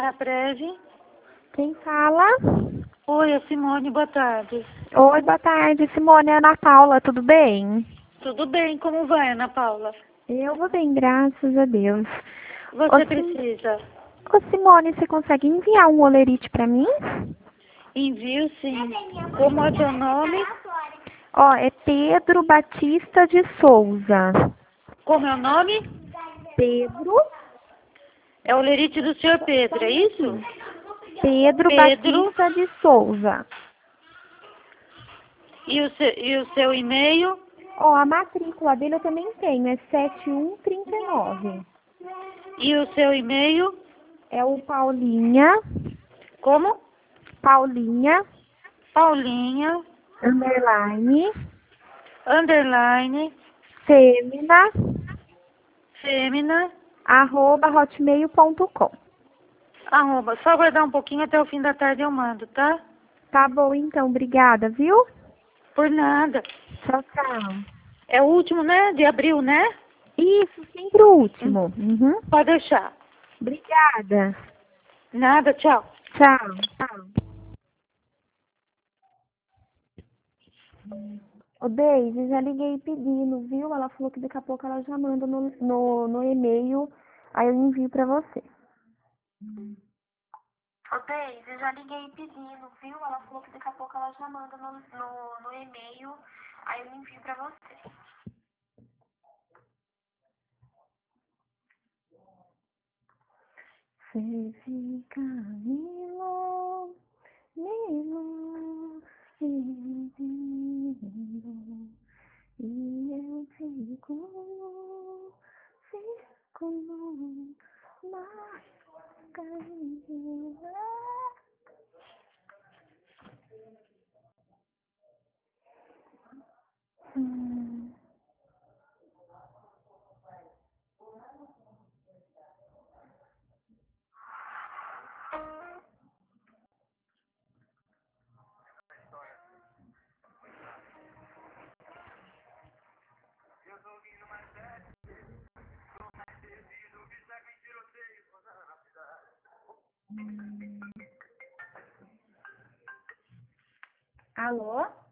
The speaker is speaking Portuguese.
A Preve. Quem fala? Oi, é Simone, boa tarde. Oi, boa tarde, Simone. É Ana Paula, tudo bem? Tudo bem, como vai, Ana Paula? Eu vou bem, graças a Deus. Você precisa? Ô, Simone, você consegue enviar um olerite pra mim? Envio sim. Como é teu nome? Ó, é Pedro Batista de Souza. Como é o nome? Pedro? É o lerite do senhor Pedro, é isso? Pedro Pedro. Batista de Souza. E o seu e-mail? Ó, a matrícula dele eu também tenho, é 7139. E o seu e-mail? É o Paulinha, Como? Paulinha, Paulinha, _, fêmea, @hotmail.com. @. Só aguardar um pouquinho até o fim da tarde eu mando, tá? Tá bom, então. Obrigada, viu? Por nada. Tchau, tchau. É o último, né? De abril, né? Isso, sempre o último. Uhum. Pode deixar. Obrigada. Nada, tchau. Tchau. Ô, Deise, já liguei pedindo, viu? Ela falou que daqui a pouco ela já manda no e-mail, aí eu envio pra você. Ô, Deise, já liguei pedindo, viu? Ela falou que daqui a pouco ela já manda no e-mail, aí eu envio pra você. Você fica Milo, e eu fico mais carinho. Alô?